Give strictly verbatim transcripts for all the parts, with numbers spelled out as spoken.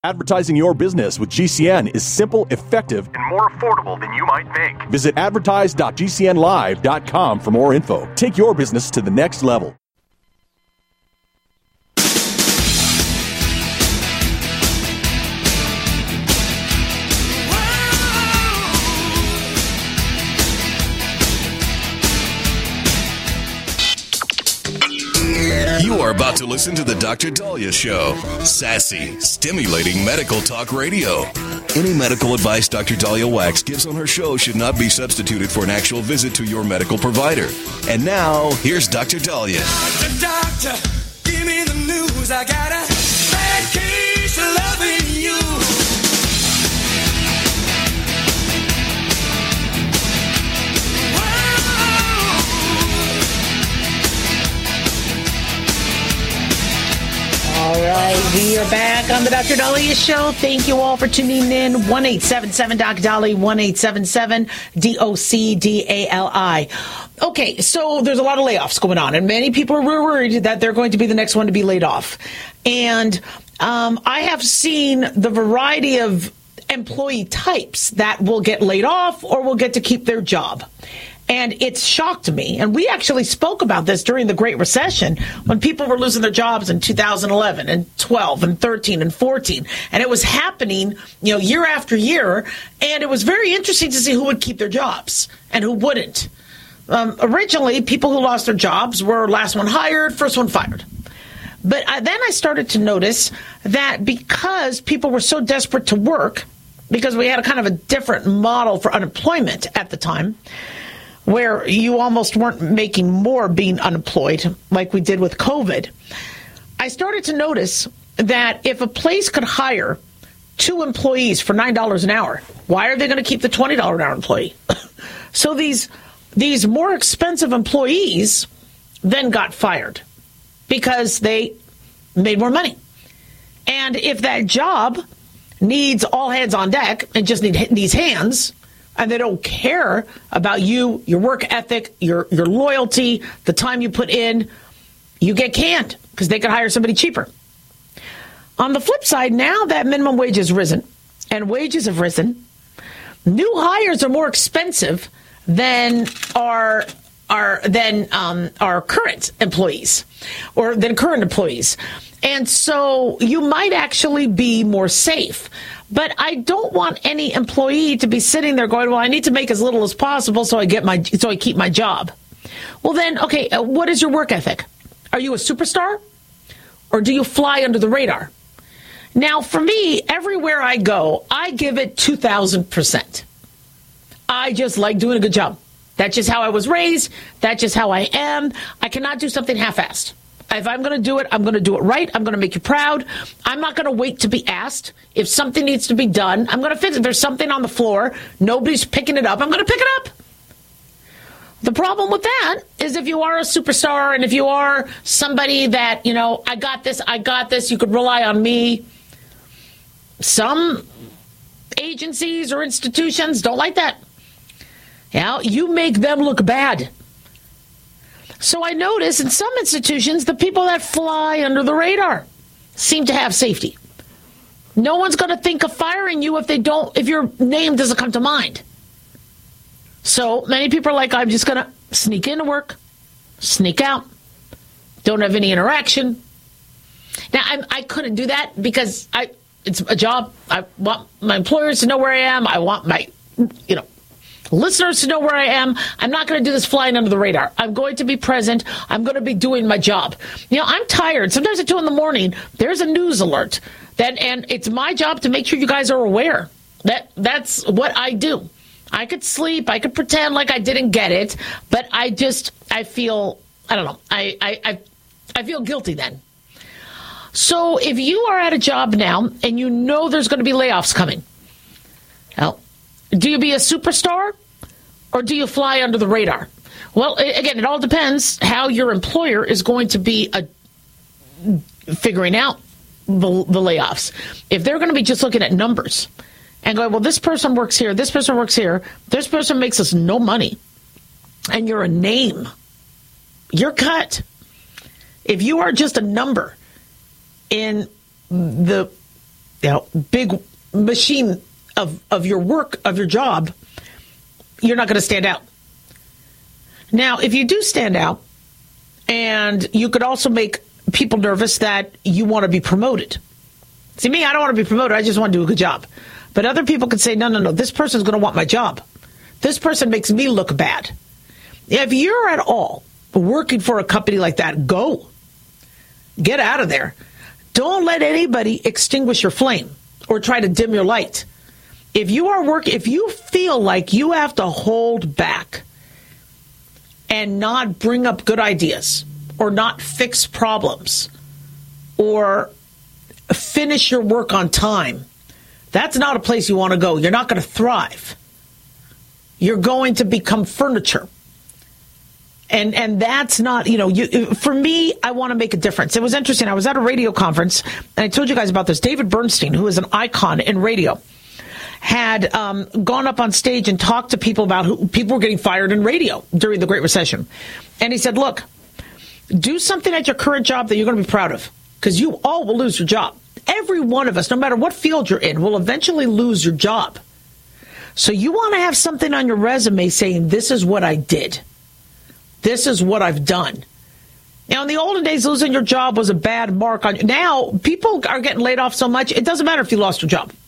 Advertising your business with G C N is simple, effective, and more affordable than you might think. Visit advertise dot g c n live dot com for more info. Take your business to the next level. You are about to listen to the Doctor Daliah Show. Sassy, stimulating medical talk radio. Any medical advice Doctor Daliah Wax gives on her show should not be substituted for an actual visit to your medical provider. And now, here's Doctor Daliah. Doctor, doctor, give me the news. I got a bad case of loving you. All right, we are back on the Doctor Daliah Show. Thank you all for tuning in. one eight seven seven Doc Dolly, one eight seven seven D O C D A L I. Okay, so there's a lot of layoffs going on, and many people are worried that they're going to be the next one to be laid off. And um, I have seen the variety of employee types that will get laid off or will get to keep their job. And it's shocked me. And we actually spoke about this during the Great Recession when people were losing their jobs in two thousand eleven and twelve and thirteen and fourteen. And it was happening, you know, year after year. And it was very interesting to see who would keep their jobs and who wouldn't. Um, originally, people who lost their jobs were last one hired, first one fired. But I, then I started to notice that because people were so desperate to work, because we had a kind of a different model for unemployment at the time, where you almost weren't making more being unemployed like we did with COVID, I started to notice that if a place could hire two employees for nine dollars an hour, why are they going to keep the twenty dollars an hour employee? So these these more expensive employees then got fired because they made more money. And if that job needs all hands on deck and just need these hands, and they don't care about you, your work ethic, your your loyalty, the time you put in, you get canned because they could hire somebody cheaper. On the flip side, now that minimum wage has risen and wages have risen, new hires are more expensive than our our than um, our current employees or than current employees. And so you might actually be more safe. But I don't want any employee to be sitting there going, well, I need to make as little as possible so I get my so I keep my job. Well, then, okay, uh, what is your work ethic? Are you a superstar or do you fly under the radar? Now, for me, everywhere I go, I give it two thousand percent. I just like doing a good job. That's just how I was raised. That's just how I am. I cannot do something half-assed. If I'm going to do it, I'm going to do it right. I'm going to make you proud. I'm not going to wait to be asked. If something needs to be done, I'm going to fix it. If there's something on the floor, nobody's picking it up, I'm going to pick it up. The problem with that is if you are a superstar and if you are somebody that, you know, I got this, I got this, you could rely on me. Some agencies or institutions don't like that. You know, you make them look bad. So I notice in some institutions, the people that fly under the radar seem to have safety. No one's going to think of firing you if they don't, if your name doesn't come to mind. So many people are like, I'm just going to sneak into work, sneak out, don't have any interaction. Now, I, I couldn't do that because I it's a job. I want my employers to know where I am. I want my, you know, listeners to know where I am. I'm not going to do this flying under the radar. I'm going to be present. I'm going to be doing my job. You know, I'm tired. Sometimes at two in the morning, there's a news alert. That, and it's my job to make sure you guys are aware. That That's what I do. I could sleep. I could pretend like I didn't get it. But I just, I feel, I don't know. I, I, I, I feel guilty then. So if you are at a job now and you know there's going to be layoffs coming, well, do you be a superstar or do you fly under the radar? Well, again, it all depends how your employer is going to be a, figuring out the, the layoffs. If they're going to be just looking at numbers and going, well, this person works here, this person works here, this person makes us no money, and you're a name, you're cut. If you are just a number in the you know, big machine of, of your work, of your job, you're not going to stand out. Now, if you do stand out, and you could also make people nervous that you want to be promoted. See, me, I don't want to be promoted. I just want to do a good job. But other people could say, no, no, no, this person's going to want my job. This person makes me look bad. If you're at all working for a company like that, go. Get out of there. Don't let anybody extinguish your flame or try to dim your light. If you are working, if you feel like you have to hold back and not bring up good ideas or not fix problems or finish your work on time, that's not a place you want to go. You're not going to thrive. You're going to become furniture. And and that's not, you know, you, for me, I want to make a difference. It was interesting. I was at a radio conference, and I told you guys about this. David Bernstein, who is an icon in radio, had um, gone up on stage and talked to people about who people were getting fired in radio during the Great Recession. And he said, look, do something at your current job that you're going to be proud of, because you all will lose your job. Every one of us, no matter what field you're in, will eventually lose your job. So you want to have something on your resume saying, this is what I did. This is what I've done. Now, in the olden days, losing your job was a bad mark on you. Now, people are getting laid off so much, it doesn't matter if you lost your job.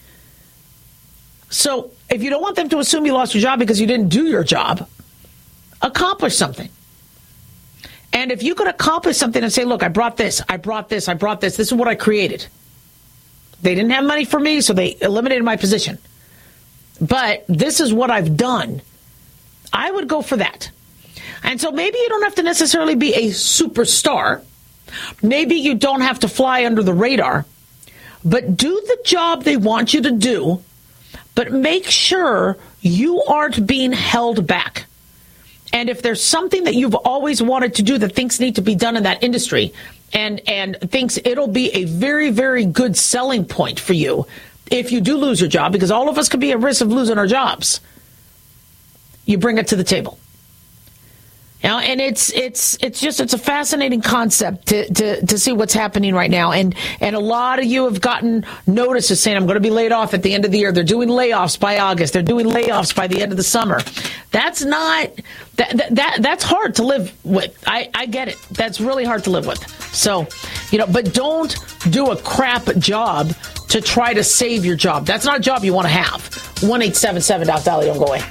So if you don't want them to assume you lost your job because you didn't do your job, accomplish something. And if you could accomplish something and say, look, I brought this, I brought this, I brought this, this is what I created. They didn't have money for me, so they eliminated my position. But this is what I've done. I would go for that. And so maybe you don't have to necessarily be a superstar. Maybe you don't have to fly under the radar. But do the job they want you to do. But make sure you aren't being held back. And if there's something that you've always wanted to do that thinks need to be done in that industry and, and thinks it'll be a very, very good selling point for you if you do lose your job, because all of us could be at risk of losing our jobs, you bring it to the table. You know, and it's it's it's just it's a fascinating concept to, to, to see what's happening right now. And and a lot of you have gotten notices saying, I'm going to be laid off at the end of the year. They're doing layoffs by August. They're doing layoffs by the end of the summer. That's not that that, that that's hard to live with. I, I get it. That's really hard to live with. So, you know, but don't do a crap job to try to save your job. That's not a job you want to have. one eight seven seven Doc Dolly. Don't go away.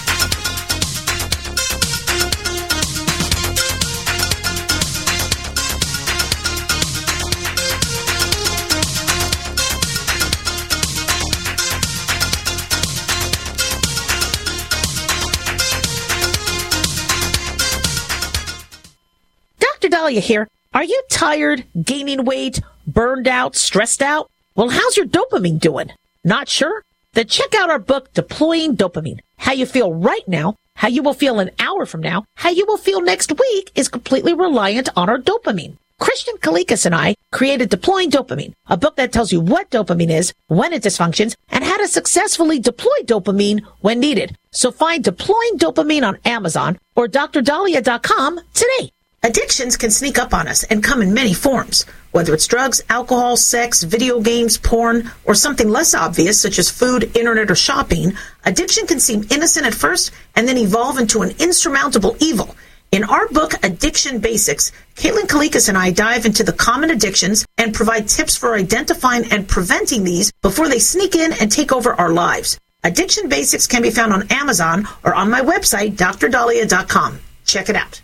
Doctor Dahlia here. Are you tired, gaining weight, burned out, stressed out? Well, how's your dopamine doing? Not sure? Then check out our book, Deploying Dopamine. How you feel right now, how you will feel an hour from now, how you will feel next week is completely reliant on our dopamine. Christian Kalikas and I created Deploying Dopamine, a book that tells you what dopamine is, when it dysfunctions, and how to successfully deploy dopamine when needed. So find Deploying Dopamine on Amazon or D R dahlia dot com today. Addictions can sneak up on us and come in many forms, whether it's drugs, alcohol, sex, video games, porn, or something less obvious such as food, internet, or shopping. Addiction can seem innocent at first and then evolve into an insurmountable evil. In our book, Addiction Basics, Caitlin Kalikas and I dive into the common addictions and provide tips for identifying and preventing these before they sneak in and take over our lives. Addiction Basics can be found on Amazon or on my website, D R dahlia dot com. Check it out.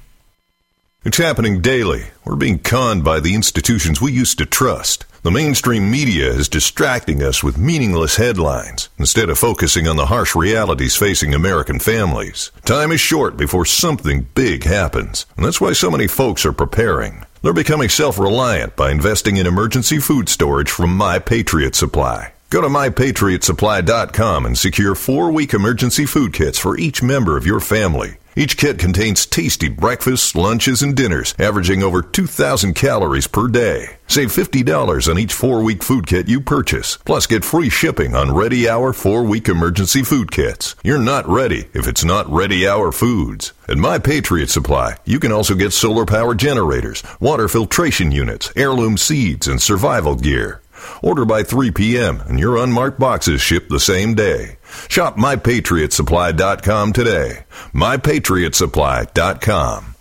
It's happening daily. We're being conned by the institutions we used to trust. The mainstream media is distracting us with meaningless headlines instead of focusing on the harsh realities facing American families. Time is short before something big happens, and that's why so many folks are preparing. They're becoming self-reliant by investing in emergency food storage from My Patriot Supply. Go to my patriot supply dot com and secure four-week emergency food kits for each member of your family. Each kit contains tasty breakfasts, lunches, and dinners, averaging over two thousand calories per day. Save fifty dollars on each four-week food kit you purchase. Plus, get free shipping on Ready Hour four-week emergency food kits. You're not ready if it's not Ready Hour Foods. At My Patriot Supply, you can also get solar power generators, water filtration units, heirloom seeds, and survival gear. Order by three p.m. and your unmarked boxes ship the same day. Shop my patriot supply dot com today. my patriot supply dot com.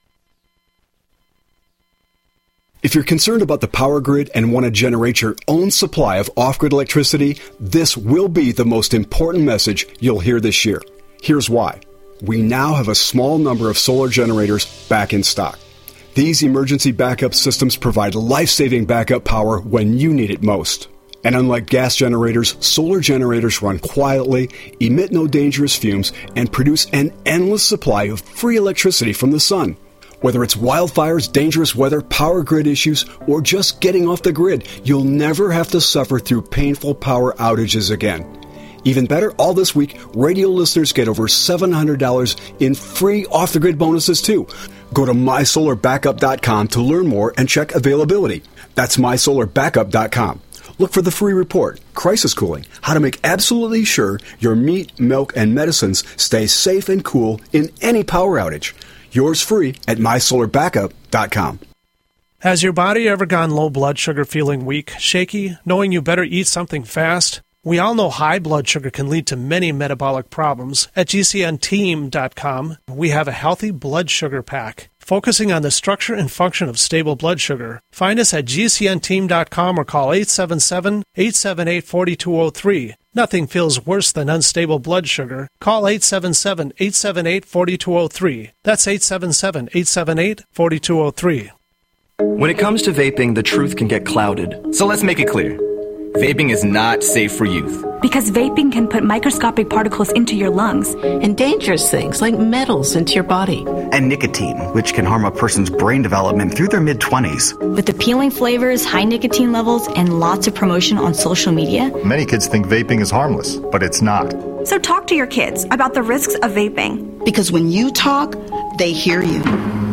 If you're concerned about the power grid and want to generate your own supply of off-grid electricity, this will be the most important message you'll hear this year. Here's why. We now have a small number of solar generators back in stock. These emergency backup systems provide life-saving backup power when you need it most. And unlike gas generators, solar generators run quietly, emit no dangerous fumes, and produce an endless supply of free electricity from the sun. Whether it's wildfires, dangerous weather, power grid issues, or just getting off the grid, you'll never have to suffer through painful power outages again. Even better, all this week, radio listeners get over seven hundred dollars in free off-the-grid bonuses, too. Go to my solar backup dot com to learn more and check availability. That's my solar backup dot com. Look for the free report, Crisis Cooling, how to make absolutely sure your meat, milk, and medicines stay safe and cool in any power outage. Yours free at my solar backup dot com. Has your body ever gone low blood sugar, feeling weak, shaky, knowing you better eat something fast? We all know high blood sugar can lead to many metabolic problems. At G C N team dot com, we have a healthy blood sugar pack, focusing on the structure and function of stable blood sugar. Find us at G C N team dot com or call eight seven seven, eight seven eight, four two zero three. Nothing feels worse than unstable blood sugar. Call eight seven seven, eight seven eight, four two zero three. That's eight seven seven, eight seven eight, four two zero three. When it comes to vaping, the truth can get clouded. So let's make it clear. Vaping is not safe for youth. Because vaping can put microscopic particles into your lungs. And dangerous things like metals into your body. And nicotine, which can harm a person's brain development through their mid-twenties. With appealing flavors, high nicotine levels, and lots of promotion on social media. Many kids think vaping is harmless, but it's not. So talk to your kids about the risks of vaping. Because when you talk, they hear you.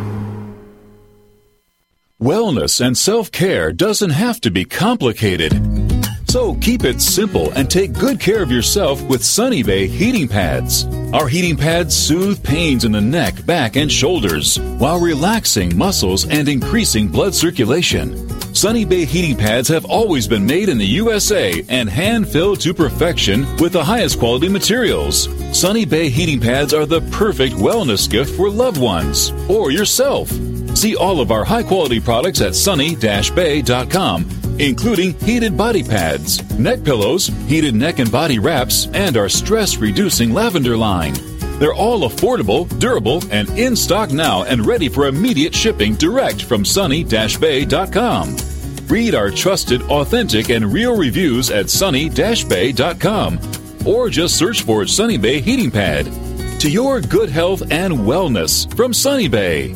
Wellness and self-care doesn't have to be complicated. So keep it simple and take good care of yourself with Sunny Bay heating pads. Our heating pads soothe pains in the neck, back, and shoulders while relaxing muscles and increasing blood circulation. Sunny Bay heating pads have always been made in the U S A and hand-filled to perfection with the highest quality materials. Sunny Bay heating pads are the perfect wellness gift for loved ones or yourself. See all of our high-quality products at sunny dash bay dot com, including heated body pads, neck pillows, heated neck and body wraps, and our stress-reducing lavender line. They're all affordable, durable, and in stock now and ready for immediate shipping direct from sunny dash bay dot com. Read our trusted, authentic, and real reviews at sunny dash bay dot com or just search for Sunny Bay Heating Pad. To your good health and wellness from Sunny Bay.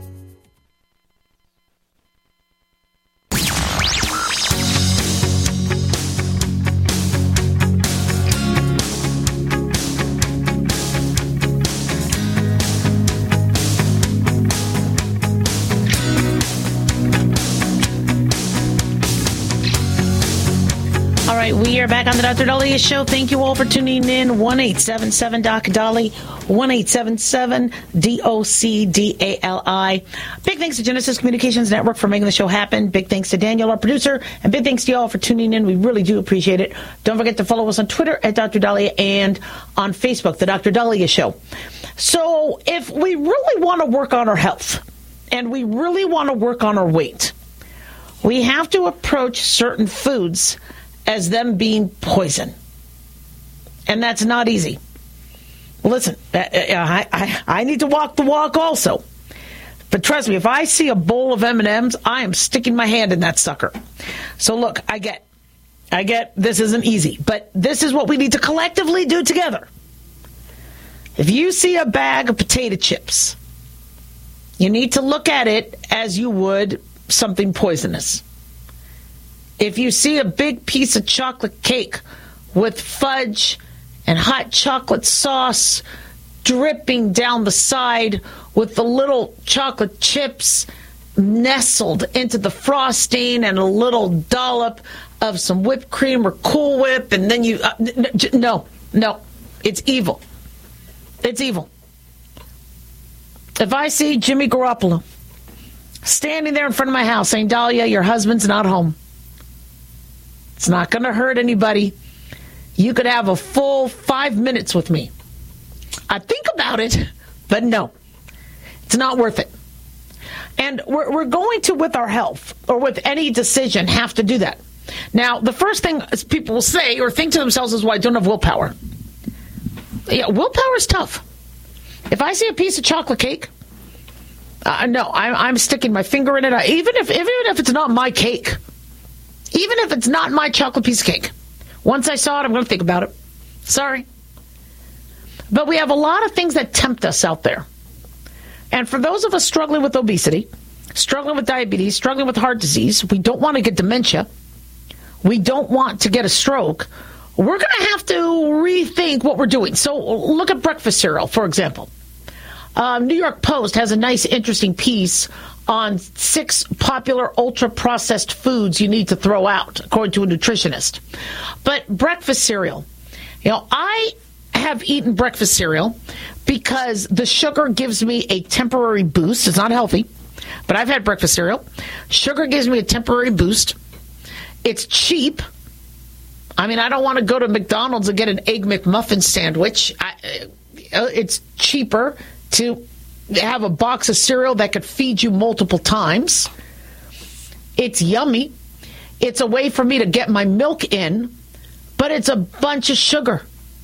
We are back on the Doctor Daliah Show. Thank you all for tuning in. one eight seven seven D O C D A L I, one eight seven seven D O C D A L I. Big thanks to Genesis Communications Network for making the show happen. Big thanks to Daniel, our producer, and big thanks to you all for tuning in. We really do appreciate it. Don't forget to follow us on Twitter at Doctor Daliah and on Facebook, the Doctor Daliah Show. So if we really want to work on our health and we really want to work on our weight, we have to approach certain foods as them being poison. And that's not easy. Listen, I, I, I need to walk the walk also. But trust me, if I see a bowl of M and M's, I am sticking my hand in that sucker. So look, I get, I get this isn't easy, but this is what we need to collectively do together. If you see a bag of potato chips, you need to look at it as you would something poisonous. If you see a big piece of chocolate cake with fudge and hot chocolate sauce dripping down the side with the little chocolate chips nestled into the frosting and a little dollop of some whipped cream or Cool Whip, and then you... Uh, no, no, it's evil. It's evil. If I see Jimmy Garoppolo standing there in front of my house saying, Dahlia, your husband's not home, It's not going to hurt anybody. You could have a full five minutes with me. I think about it, but no, it's not worth it. And we're, we're going to, with our health or with any decision, have to do that. Now, the first thing people will say or think to themselves is, well, I don't have willpower. Yeah, willpower is tough. If I see a piece of chocolate cake, uh, no, I'm, I'm sticking my finger in it. I, even if even if it's not my cake, even if it's not my chocolate piece of cake, once I saw it, I'm going to think about it. Sorry. But we have a lot of things that tempt us out there. And for those of us struggling with obesity, struggling with diabetes, struggling with heart disease, we don't want to get dementia. We don't want to get a stroke. We're going to have to rethink what we're doing. So look at breakfast cereal, for example. Um, New York Post has a nice, interesting piece on six popular ultra-processed foods you need to throw out, according to a nutritionist. But breakfast cereal, you know, I have eaten breakfast cereal because the sugar gives me a temporary boost. It's not healthy, but I've had breakfast cereal. Sugar gives me a temporary boost. It's cheap. I mean, I don't want to go to McDonald's and get an Egg McMuffin sandwich. I, it's cheaper to have a box of cereal that could feed you multiple times. It's yummy. It's a way for me to get my milk in, but it's a bunch of sugar.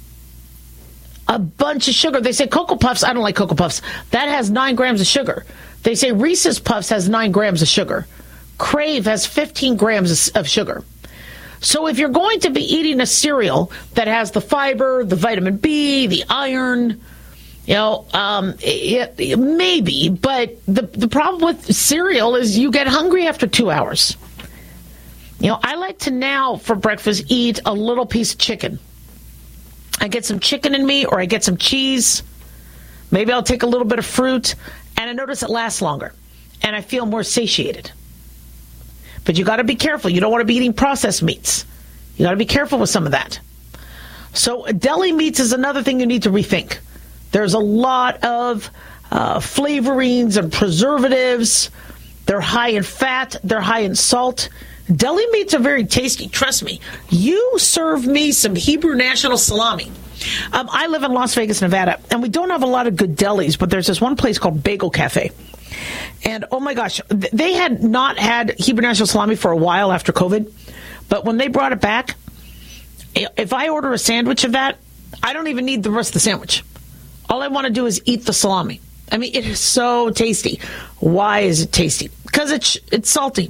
A bunch of sugar. They say Cocoa Puffs. I don't like Cocoa Puffs. That has nine grams of sugar. They say Reese's Puffs has nine grams of sugar. Crave has fifteen grams of sugar. So if you're going to be eating a cereal that has the fiber, the vitamin B, the iron, you know, um, it, it, maybe. But the, the problem with cereal is you get hungry after two hours. You know, I like to now for breakfast eat a little piece of chicken. I get some chicken in me, or I get some cheese. Maybe I'll take a little bit of fruit, and I notice it lasts longer, and I feel more satiated. But you got to be careful. You don't want to be eating processed meats. You got to be careful with some of that. So deli meats is another thing you need to rethink. There's a lot of uh, flavorings and preservatives. They're high in fat. They're high in salt. Deli meats are very tasty. Trust me. You serve me some Hebrew National salami. Um, I live in Las Vegas, Nevada, and we don't have a lot of good delis, but there's this one place called Bagel Cafe. And, oh, my gosh, they had not had Hebrew National salami for a while after COVID. But when they brought it back, if I order a sandwich of that, I don't even need the rest of the sandwich. All I want to do is eat the salami. I mean, it is so tasty. Why is it tasty? Because it's, it's salty.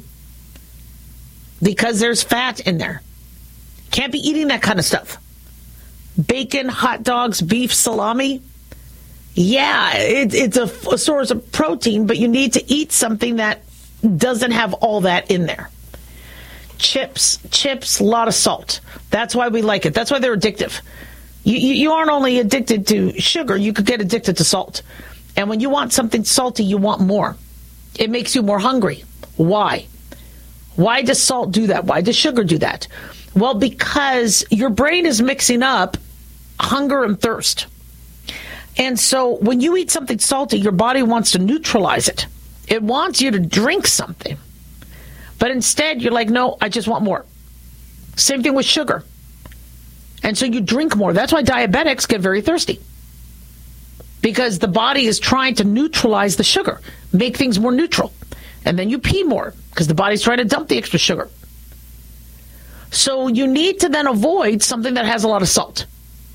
Because there's fat in there. Can't be eating that kind of stuff. Bacon, hot dogs, beef, salami. Yeah, it, it's a, a source of protein, but you need to eat something that doesn't have all that in there. Chips, chips, a lot of salt. That's why we like it. That's why they're addictive. You, you, you aren't only addicted to sugar, you could get addicted to salt. And when you want something salty, you want more. It makes you more hungry. Why? Why does salt do that? Why does sugar do that? Well, because your brain is mixing up hunger and thirst. And so when you eat something salty, your body wants to neutralize it. It wants you to drink something. But instead, you're like, no, I just want more. Same thing with sugar. And so you drink more. That's why diabetics get very thirsty. Because the body is trying to neutralize the sugar, make things more neutral. And then you pee more because the body's trying to dump the extra sugar. So you need to then avoid something that has a lot of salt.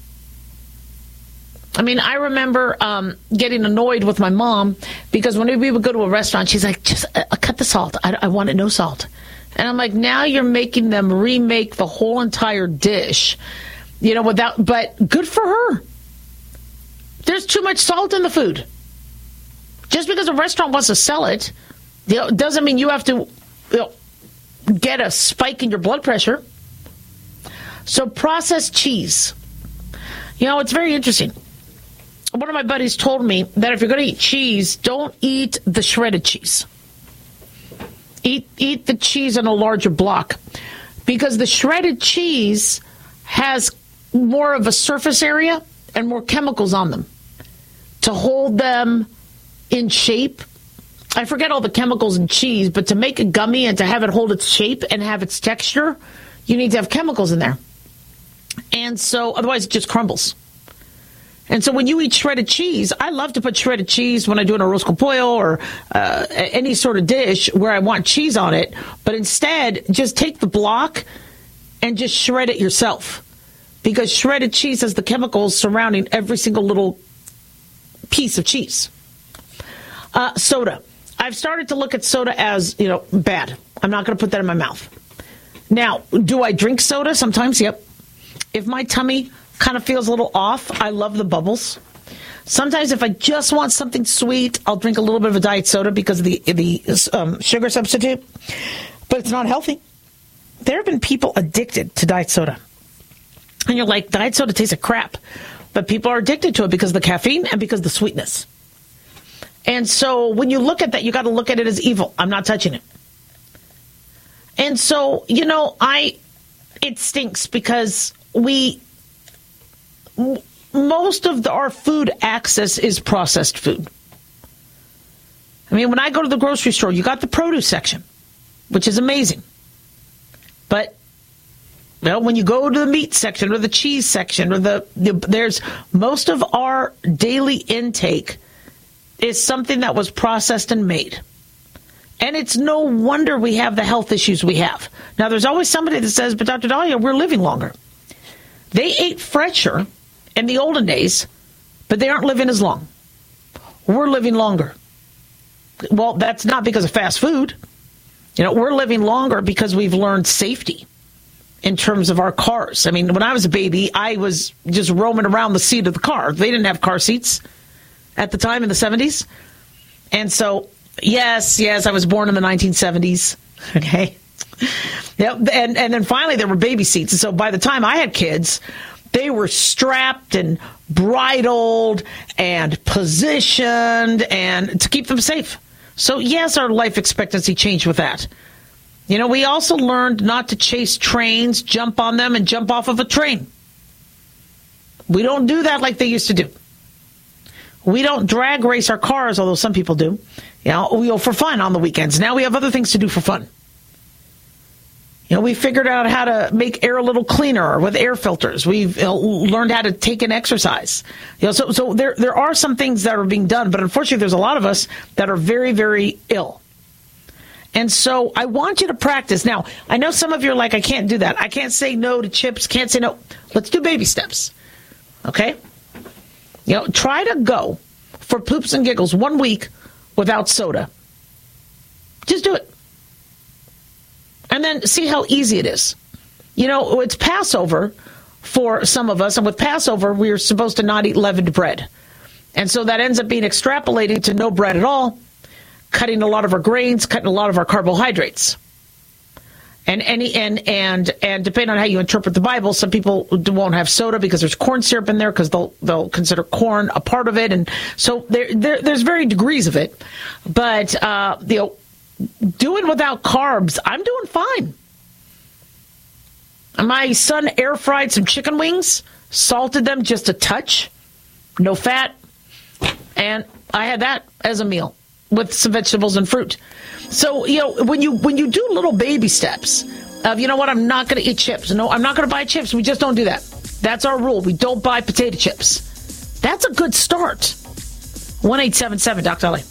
I mean, I remember um, getting annoyed with my mom because when we would go to a restaurant, she's like, just uh, cut the salt. I, I want it no salt. And I'm like, now you're making them remake the whole entire dish, you know, without, but good for her. There's too much salt in the food. Just because a restaurant wants to sell it, you know, doesn't mean you have to, you know, get a spike in your blood pressure. So processed cheese. You know, it's very interesting. One of my buddies told me that if you're going to eat cheese, don't eat the shredded cheese. Eat eat the cheese in a larger block. Because the shredded cheese has more of a surface area and more chemicals on them to hold them in shape. I forget all the chemicals in cheese, but to make a gummy and to have it hold its shape and have its texture, you need to have chemicals in there. And so otherwise it just crumbles. And so when you eat shredded cheese, I love to put shredded cheese when I do an arroz con pollo or uh, any sort of dish where I want cheese on it. But instead, just take the block and just shred it yourself. Because shredded cheese has the chemicals surrounding every single little piece of cheese. Uh, soda. I've started to look at soda as, you know, bad. I'm not going to put that in my mouth. Now, do I drink soda? Sometimes, yep. If my tummy kind of feels a little off, I love the bubbles. Sometimes if I just want something sweet, I'll drink a little bit of a diet soda because of the, the um, sugar substitute. But it's not healthy. There have been people addicted to diet soda. And you're like, diet soda tastes like crap. But people are addicted to it because of the caffeine and because of the sweetness. And so when you look at that, you got to look at it as evil. I'm not touching it. And so, you know, I, it stinks because we, most of the, our food access is processed food. I mean, when I go to the grocery store, you got the produce section, which is amazing. But, well, when you go to the meat section or the cheese section or the, the there's most of our daily intake is something that was processed and made. And it's no wonder we have the health issues we have. Now, there's always somebody that says, but Doctor Dahlia, we're living longer. They ate fresher in the olden days, but they aren't living as long. We're living longer. Well, that's not because of fast food. You know, we're living longer because we've learned safety in terms of our cars. I mean, when I was a baby, I was just roaming around the seat of the car. They didn't have car seats at the time in the seventies. And so, yes, yes, I was born in the nineteen seventies. Okay. Yep. And, and then finally there were baby seats. And so by the time I had kids, they were strapped and bridled and positioned and to keep them safe. So yes, our life expectancy changed with that. You know, we also learned not to chase trains, jump on them, and jump off of a train. We don't do that like they used to do. We don't drag race our cars, although some people do. You know, we go for fun on the weekends. Now we have other things to do for fun. You know, we figured out how to make air a little cleaner with air filters. We've you know, learned how to take an exercise. You know, so so there there are some things that are being done, but unfortunately, there's a lot of us that are very, very ill. And so I want you to practice. Now, I know some of you are like, I can't do that. I can't say no to chips. Can't say no. Let's do baby steps. Okay? You know, try to go for poops and giggles one week without soda. Just do it. And then see how easy it is. You know, it's Passover for some of us. And with Passover, we're supposed to not eat leavened bread. And so that ends up being extrapolated to no bread at all, cutting a lot of our grains, cutting a lot of our carbohydrates. And any and and and depending on how you interpret the Bible, some people won't have soda because there's corn syrup in there because they'll they'll consider corn a part of it, and so there, there there's varying degrees of it. But uh, you know, doing without carbs, I'm doing fine. My son air fried some chicken wings, salted them just a touch, no fat, and I had that as a meal with some vegetables and fruit. So, you know, when you when you do little baby steps of, you know what, I'm not going to eat chips. No, I'm not going to buy chips. We just don't do that. That's our rule. We don't buy potato chips. That's a good start. one eight seven seven, Doctor Dahlia.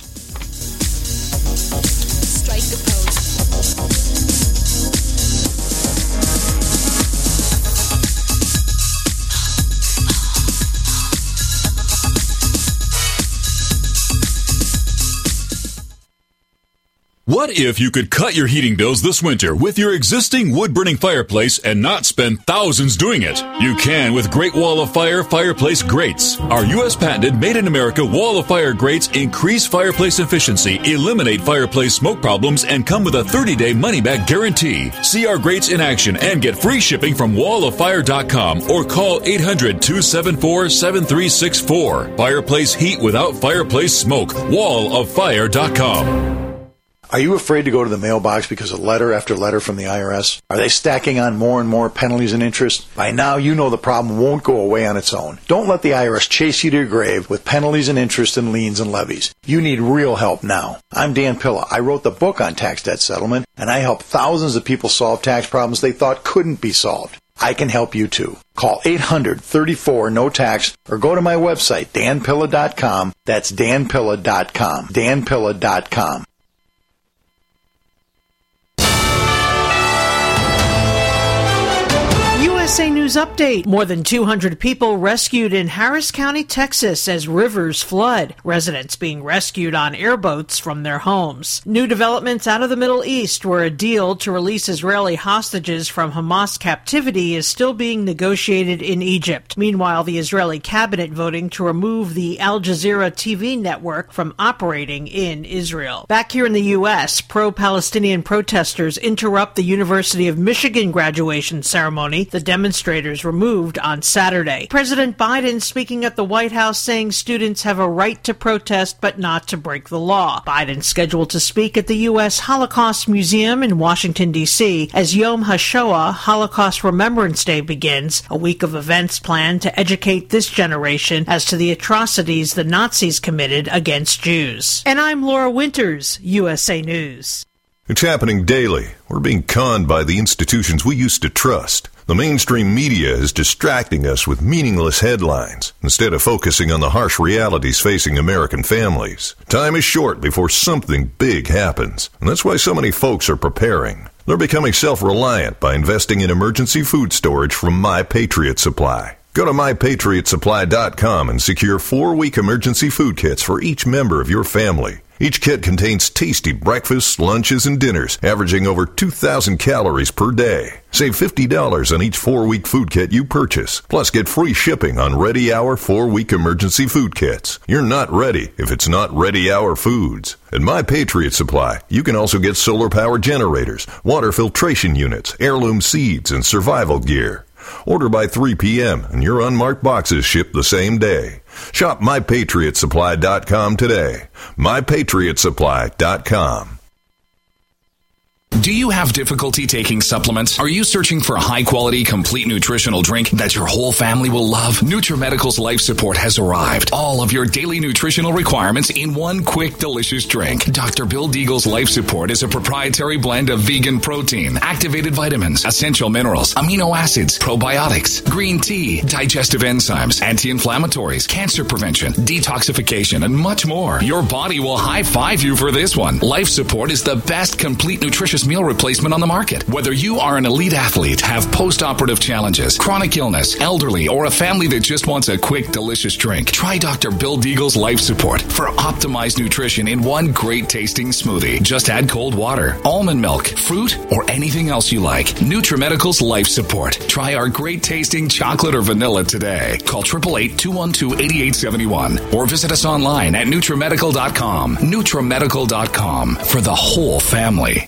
Strike the pose. What if you could cut your heating bills this winter with your existing wood-burning fireplace and not spend thousands doing it? You can with Great Wall of Fire fireplace grates. Our U S patented made-in-America Wall of Fire grates increase fireplace efficiency, eliminate fireplace smoke problems, and come with a thirty-day money-back guarantee. See our grates in action and get free shipping from wall of fire dot com or call eight hundred, two seven four, seven three six four. Fireplace heat without fireplace smoke. wall of fire dot com. Are you afraid to go to the mailbox because of letter after letter from the I R S? Are they stacking on more and more penalties and interest? By now, you know the problem won't go away on its own. Don't let the I R S chase you to your grave with penalties and interest and liens and levies. You need real help now. I'm Dan Pilla. I wrote the book on tax debt settlement, and I help thousands of people solve tax problems they thought couldn't be solved. I can help you too. Call eight hundred, thirty-four, no tax or go to my website, dan pilla dot com. That's dan pilla dot com. dan pilla dot com. U S A News Update. More than two hundred people rescued in Harris County, Texas as rivers flood. Residents being rescued on airboats from their homes. New developments out of the Middle East, where a deal to release Israeli hostages from Hamas captivity is still being negotiated in Egypt. Meanwhile, the Israeli cabinet voting to remove the Al Jazeera T V network from operating in Israel. Back here in the U S, pro-Palestinian protesters interrupt the University of Michigan graduation ceremony. The demonstrators removed on Saturday. President Biden speaking at the White House saying students have a right to protest but not to break the law. Biden scheduled to speak at the U S Holocaust Museum in Washington, D C as Yom HaShoah, Holocaust Remembrance Day, begins, a week of events planned to educate this generation as to the atrocities the Nazis committed against Jews. And I'm Laura Winters, U S A News. It's happening daily. We're being conned by the institutions we used to trust. The mainstream media is distracting us with meaningless headlines instead of focusing on the harsh realities facing American families. Time is short before something big happens, and that's why so many folks are preparing. They're becoming self-reliant by investing in emergency food storage from My Patriot Supply. Go to my patriot supply dot com and secure four-week emergency food kits for each member of your family. Each kit contains tasty breakfasts, lunches, and dinners, averaging over two thousand calories per day. Save fifty dollars on each four-week food kit you purchase. Plus, get free shipping on Ready Hour four-week emergency food kits. You're not ready if it's not Ready Hour Foods. At My Patriot Supply, you can also get solar power generators, water filtration units, heirloom seeds, and survival gear. Order by three p.m. and your unmarked boxes ship the same day. Shop my patriot supply dot com today. my patriot supply dot com. Do you have difficulty taking supplements? Are you searching for a high-quality, complete nutritional drink that your whole family will love? NutriMedical's Life Support has arrived. All of your daily nutritional requirements in one quick, delicious drink. Doctor Bill Deagle's Life Support is a proprietary blend of vegan protein, activated vitamins, essential minerals, amino acids, probiotics, green tea, digestive enzymes, anti-inflammatories, cancer prevention, detoxification, and much more. Your body will high-five you for this one. Life Support is the best complete nutritious meal replacement on the market. Whether you are an elite athlete, have post-operative challenges, chronic illness, elderly, or a family that just wants a quick, delicious drink, try Doctor Bill Deagle's Life Support for optimized nutrition in one great tasting smoothie. Just add cold water, almond milk, fruit, or anything else you like. NutriMedical's Life Support. Try our great tasting chocolate or vanilla today. Call eight eight eight, two one two, eight eight seven one or visit us online at NutriMedical dot com. NutriMedical dot com for the whole family.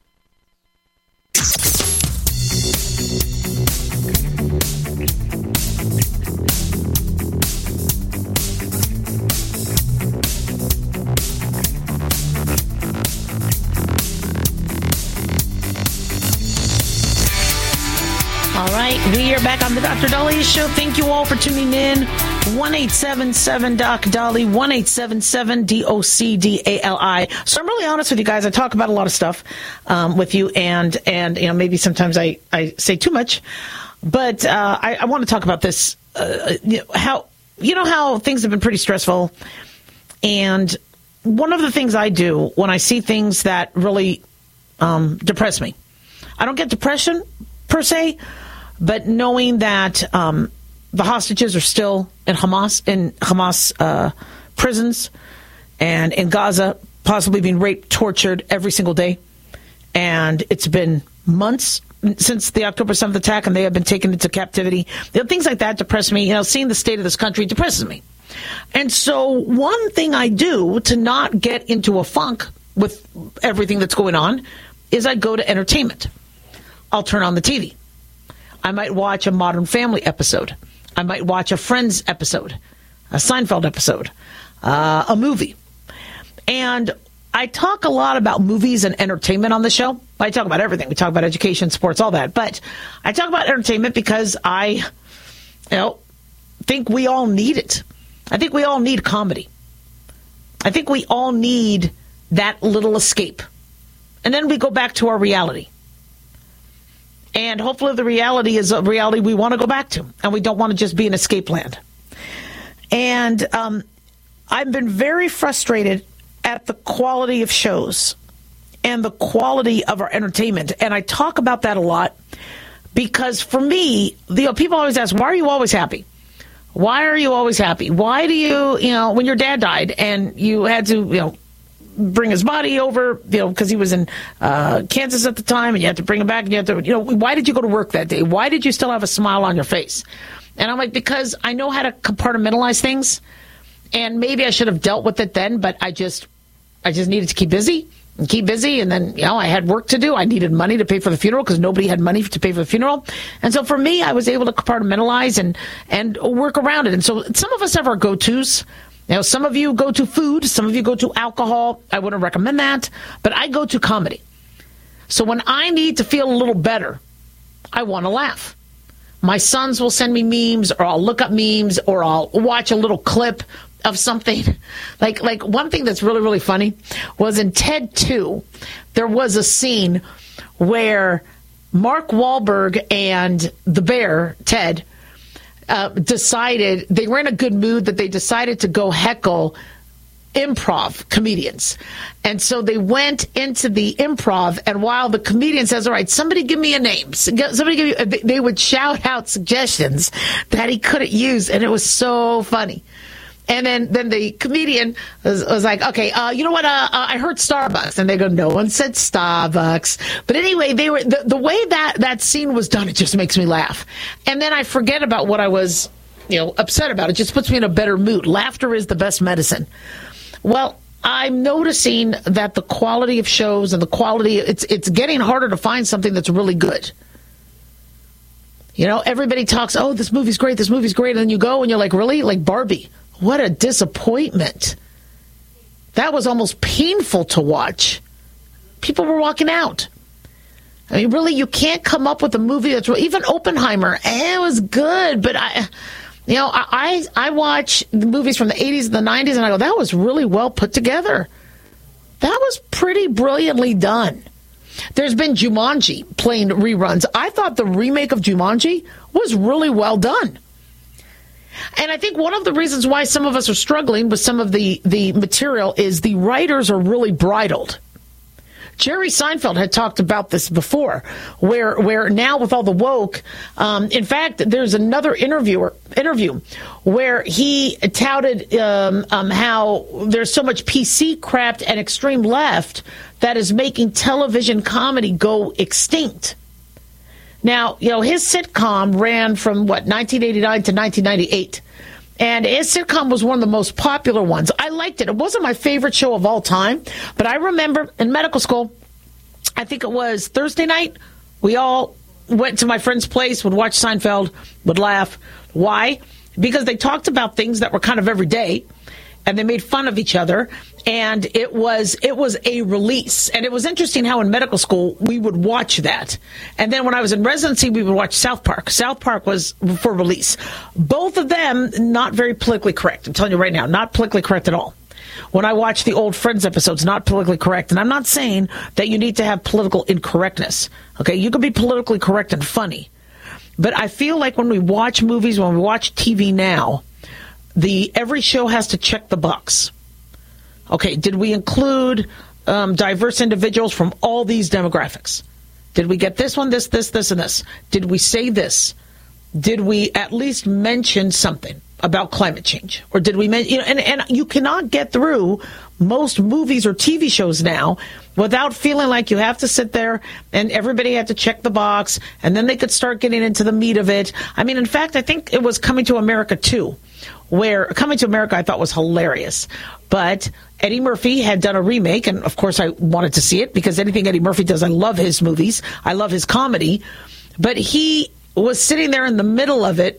All right, we are back on the Doctor Daliah Show. Thank you all for tuning in. one eight seven seven Doc Dolly, one eight seven seven D O C D A L I. So I'm really honest with you guys. I talk about a lot of stuff um, with you, and and you know maybe sometimes I, I say too much, but uh, I, I want to talk about this. Uh, you know, how you know how things have been pretty stressful, and one of the things I do when I see things that really um, depress me, I don't get depression per se. But knowing that um, the hostages are still in Hamas in Hamas uh, prisons and in Gaza, possibly being raped, tortured every single day, and it's been months since the October seventh attack, and they have been taken into captivity. You know, things like that depress me. You know, seeing the state of this country depresses me. And so, one thing I do to not get into a funk with everything that's going on is I go to entertainment. I'll turn on the T V. I might watch a Modern Family episode. I might watch a Friends episode, a Seinfeld episode, uh, a movie. And I talk a lot about movies and entertainment on the show. I talk about everything. We talk about education, sports, all that. But I talk about entertainment because I, you know, think we all need it. I think we all need comedy. I think we all need that little escape. And then we go back to our reality. And hopefully the reality is a reality we want to go back to. And we don't want to just be in escape land. And um, I've been very frustrated at the quality of shows and the quality of our entertainment. And I talk about that a lot because for me, you know, people always ask, why are you always happy? Why are you always happy? Why do you, you know, when your dad died and you had to, you know, bring his body over, you know, because he was in uh, Kansas at the time, and you had to bring him back, and you had to, you know, why did you go to work that day? Why did you still have a smile on your face? And I'm like, because I know how to compartmentalize things, and maybe I should have dealt with it then, but I just, I just needed to keep busy and keep busy, and then, you know, I had work to do. I needed money to pay for the funeral because nobody had money to pay for the funeral, and so for me, I was able to compartmentalize and and work around it. And so some of us have our go-tos. You know, some of you go to food, some of you go to alcohol. I wouldn't recommend that, but I go to comedy. So when I need to feel a little better, I want to laugh. My sons will send me memes, or I'll look up memes, or I'll watch a little clip of something. Like, like one thing that's really, really funny was in Ted two, there was a scene where Mark Wahlberg and the bear, Ted, Uh, decided, they were in a good mood that they decided to go heckle improv comedians. And so they went into the improv, and while the comedian says, all right, somebody give me a name. Somebody give me, they would shout out suggestions that he couldn't use, and it was so funny. And then, then the comedian was, was like, okay, uh, you know what? Uh, uh, I heard Starbucks. And they go, no one said Starbucks. But anyway, they were the, the way that that scene was done, it just makes me laugh. And then I forget about what I was, you know, upset about. It just puts me in a better mood. Laughter is the best medicine. Well, I'm noticing that the quality of shows and the quality, it's it's getting harder to find something that's really good. You know, everybody talks, oh, this movie's great, this movie's great. And then you go and you're like, really? Like Barbie. What a disappointment. That was almost painful to watch. People were walking out. I mean, really, you can't come up with a movie that's... Even Oppenheimer, eh, it was good, but I... You know, I, I watch the movies from the eighties and the nineties, and I go, that was really well put together. That was pretty brilliantly done. There's been Jumanji playing reruns. I thought the remake of Jumanji was really well done. And I think one of the reasons why some of us are struggling with some of the, the material is the writers are really bridled. Jerry Seinfeld had talked about this before, where where now with all the woke, um, in fact, there's another interviewer interview where he touted um, um, how there's so much P C crap and extreme left that is making television comedy go extinct. Now, you know, his sitcom ran from, what, nineteen eighty-nine to nineteen ninety-eight. And his sitcom was one of the most popular ones. I liked it. It wasn't my favorite show of all time. But I remember in medical school, I think it was Thursday night, we all went to my friend's place, would watch Seinfeld, would laugh. Why? Because they talked about things that were kind of everyday, and they made fun of each other. And it was it was a release. And it was interesting how in medical school we would watch that. And then when I was in residency, we would watch South Park. South Park was for release. Both of them not very politically correct. I'm telling you right now, not politically correct at all. When I watch the old Friends episodes, not politically correct. And I'm not saying that you need to have political incorrectness. Okay, you can be politically correct and funny. But I feel like when we watch movies, when we watch T V now, the every show has to check the box. Okay, did we include um, diverse individuals from all these demographics? Did we get this one, this, this, this, and this? Did we say this? Did we at least mention something about climate change? Or did we mention, you know, and, and you cannot get through most movies or T V shows now without feeling like you have to sit there and everybody had to check the box, and then they could start getting into the meat of it. I mean, in fact, I think it was Coming to America too, where Coming to America I thought was hilarious. But Eddie Murphy had done a remake, and of course I wanted to see it because anything Eddie Murphy does, I love his movies. I love his comedy. But he was sitting there in the middle of it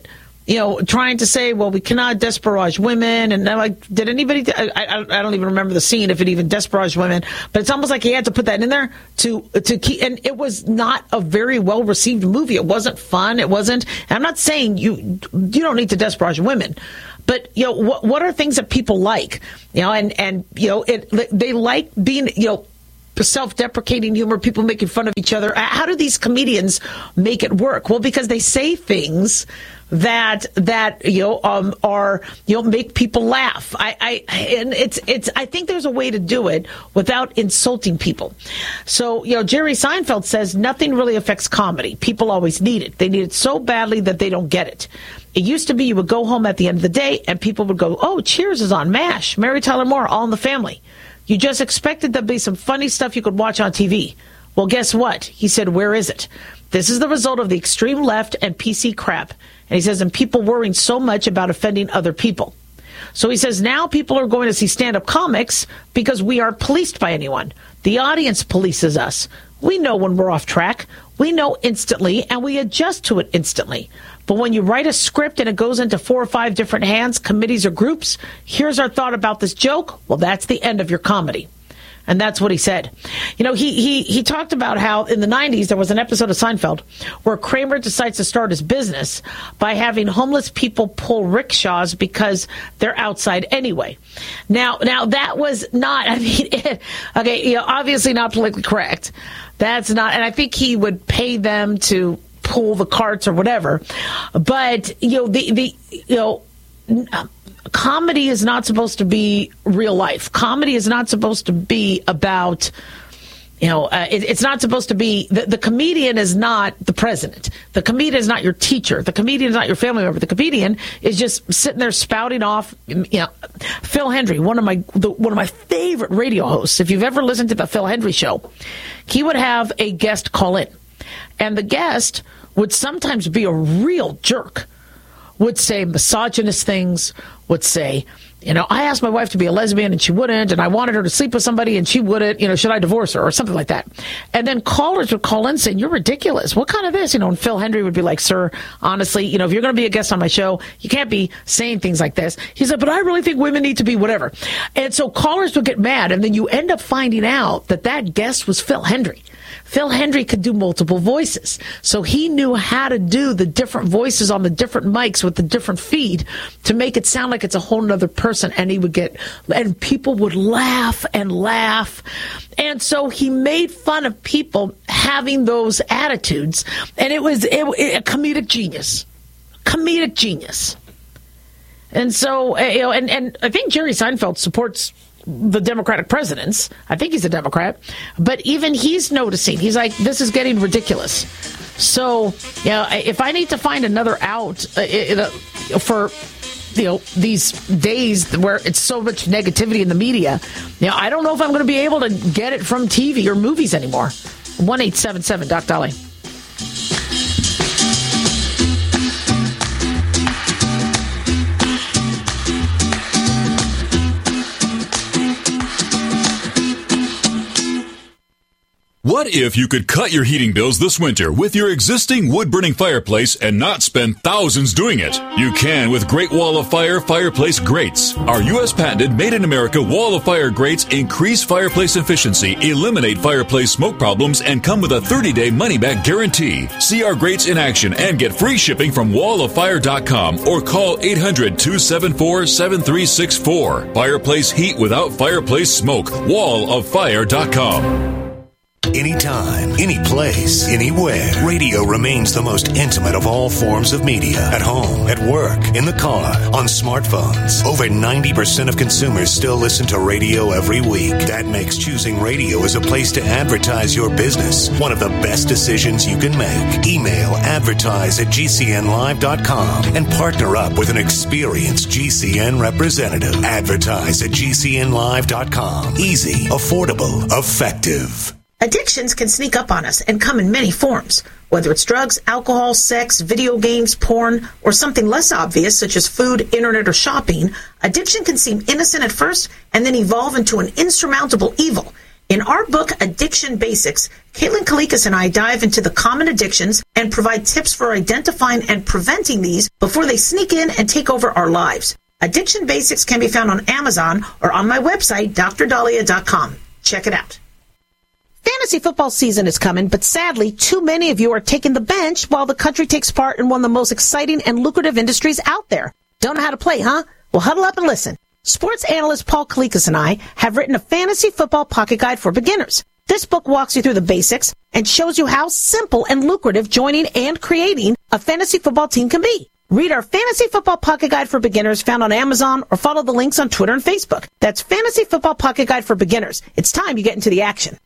you know, trying to say, well, we cannot disparage women. And I'm like, did anybody, I, I, I don't even remember the scene if it even disparaged women, but it's almost like he had to put that in there to, to keep, and it was not a very well received movie. It wasn't fun. It wasn't, I'm not saying you, you don't need to disparage women, but, you know, what, what are things that people like, you know, and, and, you know, it, they like being, you know, self-deprecating humor, people making fun of each other. How do these comedians make it work? Well, because they say things that that you know um, are you know make people laugh. I, I and it's it's I think there's a way to do it without insulting people. So you know, Jerry Seinfeld says nothing really affects comedy. People always need it. They need it so badly that they don't get it. It used to be you would go home at the end of the day and people would go, "Oh, Cheers is on, MASH, Mary Tyler Moore, All in the Family." You just expected there to be some funny stuff you could watch on T V. Well, guess what? He said, where is it? This is the result of the extreme left and P C crap. And he says, and people worrying so much about offending other people. So he says, now people are going to see stand-up comics because we aren't policed by anyone. The audience polices us. We know when we're off track. We know instantly, and we adjust to it instantly. But when you write a script and it goes into four or five different hands, committees or groups, here's our thought about this joke. Well, that's the end of your comedy. And that's what he said. You know, he, he, he talked about how in the nineties there was an episode of Seinfeld where Kramer decides to start his business by having homeless people pull rickshaws because they're outside anyway. Now, now that was not, I mean, it, okay, you know, obviously not politically correct. That's not, and I think he would pay them to pull the carts or whatever. But, you know, the, the, you know, comedy is not supposed to be real life. Comedy is not supposed to be about, you know, uh, it, it's not supposed to be, the, the comedian is not the president. The comedian is not your teacher. The comedian is not your family member. The comedian is just sitting there spouting off, you know. Phil Hendry, one of my, the, one of my favorite radio hosts, if you've ever listened to the Phil Hendry show, he would have a guest call in. And the guest would sometimes be a real jerk, would say misogynist things, would say, you know, I asked my wife to be a lesbian and she wouldn't, and I wanted her to sleep with somebody and she wouldn't, you know, should I divorce her or something like that. And then callers would call in saying, you're ridiculous. What kind of this? You know, and Phil Hendry would be like, sir, honestly, you know, if you're going to be a guest on my show, you can't be saying things like this. He said, but I really think women need to be whatever. And so callers would get mad, and then you end up finding out that that guest was Phil Hendry. Phil Hendry could do multiple voices. So he knew how to do the different voices on the different mics with the different feed to make it sound like it's a whole nother person. And he would get, and people would laugh and laugh. And so he made fun of people having those attitudes. And it was it, it, a comedic genius. Comedic genius. And so, you know, and, and I think Jerry Seinfeld supports the Democratic presidents. I think he's a Democrat. But even he's noticing. He's like, this is getting ridiculous. So, you know, if I need to find another out uh, for, you know, these days where it's so much negativity in the media, you know, I don't know if I'm going to be able to get it from T V or movies anymore. one eight seven seven Doc Dolly. What if you could cut your heating bills this winter with your existing wood-burning fireplace and not spend thousands doing it? You can with Great Wall of Fire fireplace grates. Our U S patented made-in-America Wall of Fire grates increase fireplace efficiency, eliminate fireplace smoke problems, and come with a thirty-day money-back guarantee. See our grates in action and get free shipping from wall of fire dot com or call eight hundred, two seven four, seven three six four. Fireplace heat without fireplace smoke. wall of fire dot com. Anytime, any place, anywhere. Radio remains the most intimate of all forms of media. At home, at work, in the car, on smartphones. Over ninety percent of consumers still listen to radio every week. That makes choosing radio as a place to advertise your business one of the best decisions you can make. Email advertise at G C N live dot com and partner up with an experienced G C N representative. Advertise at G C N live dot com. Easy, affordable, effective. Addictions can sneak up on us and come in many forms, whether it's drugs, alcohol, sex, video games, porn, or something less obvious such as food, internet, or shopping. Addiction can seem innocent at first and then evolve into an insurmountable evil. In our book, Addiction Basics, Caitlin Kalikas and I dive into the common addictions and provide tips for identifying and preventing these before they sneak in and take over our lives. Addiction Basics can be found on Amazon or on my website, D R Dahlia dot com. Check it out. Fantasy football season is coming, but sadly, too many of you are taking the bench while the country takes part in one of the most exciting and lucrative industries out there. Don't know how to play, huh? Well, huddle up and listen. Sports analyst Paul Kalikas and I have written a fantasy football pocket guide for beginners. This book walks you through the basics and shows you how simple and lucrative joining and creating a fantasy football team can be. Read our Fantasy Football Pocket Guide for Beginners found on Amazon or follow the links on Twitter and Facebook. That's Fantasy Football Pocket Guide for Beginners. It's time you get into the action.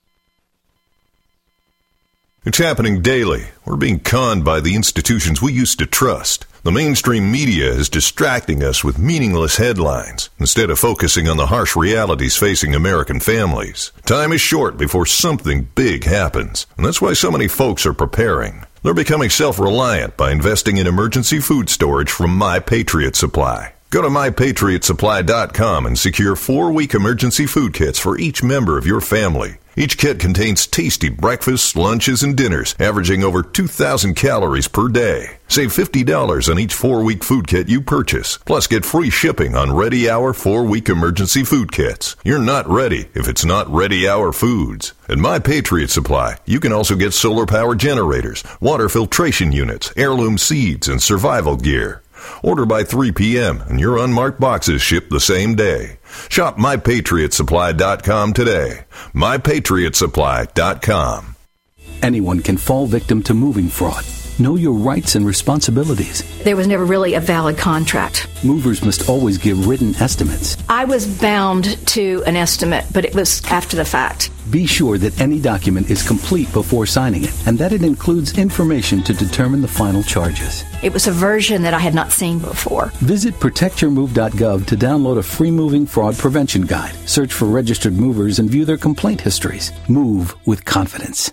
It's happening daily. We're being conned by the institutions we used to trust. The mainstream media is distracting us with meaningless headlines instead of focusing on the harsh realities facing American families. Time is short before something big happens, and that's why so many folks are preparing. They're becoming self-reliant by investing in emergency food storage from My Patriot Supply. Go to my patriot supply dot com and secure four-week emergency food kits for each member of your family. Each kit contains tasty breakfasts, lunches, and dinners, averaging over two thousand calories per day. Save fifty dollars on each four-week food kit you purchase. Plus, get free shipping on Ready Hour four-week emergency food kits. You're not ready if it's not Ready Hour Foods. At My Patriot Supply, you can also get solar power generators, water filtration units, heirloom seeds, and survival gear. Order by three p.m. and your unmarked boxes ship the same day. Shop my patriot supply dot com today. my patriot supply dot com. Anyone can fall victim to moving fraud. Know your rights and responsibilities. There was never really a valid contract. Movers must always give written estimates. I was bound to an estimate, but it was after the fact. Be sure that any document is complete before signing it and that it includes information to determine the final charges. It was a version that I had not seen before. Visit protect your move dot gov to download a free moving fraud prevention guide. Search for registered movers and view their complaint histories. Move with confidence.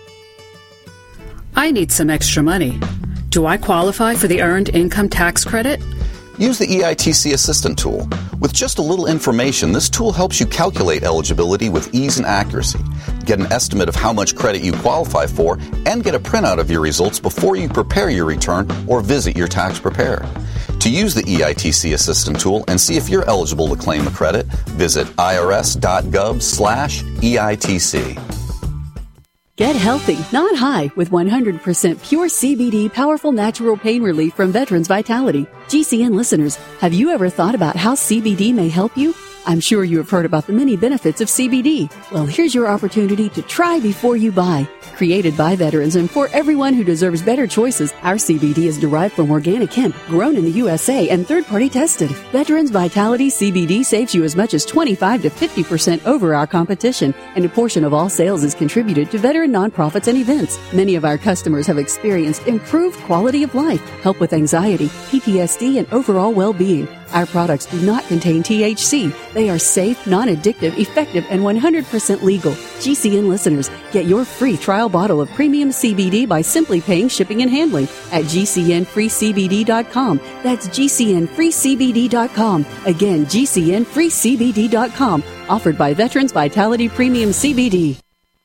I need some extra money. Do I qualify for the Earned Income Tax Credit? Use the E I T C Assistant tool. With just a little information, this tool helps you calculate eligibility with ease and accuracy. Get an estimate of how much credit you qualify for and get a printout of your results before you prepare your return or visit your tax preparer. To use the E I T C Assistant tool and see if you're eligible to claim a credit, visit irs.gov slash EITC. Get healthy, not high, with one hundred percent pure C B D powerful natural pain relief from Veterans Vitality. G C N listeners, have you ever thought about how C B D may help you? I'm sure you have heard about the many benefits of C B D. Well, here's your opportunity to try before you buy. Created by veterans and for everyone who deserves better choices, our C B D is derived from organic hemp, grown in the U S A and third-party tested. Veterans Vitality C B D saves you as much as twenty-five to fifty percent over our competition, and a portion of all sales is contributed to veteran nonprofits and events. Many of our customers have experienced improved quality of life, help with anxiety, P T S D, and overall well-being. Our products do not contain T H C. They are safe, non-addictive, effective, and one hundred percent legal. G C N listeners, get your free trial bottle of premium C B D by simply paying shipping and handling at G C N free C B D dot com. That's G C N free C B D dot com. Again, G C N free C B D dot com. Offered by Veterans Vitality Premium C B D.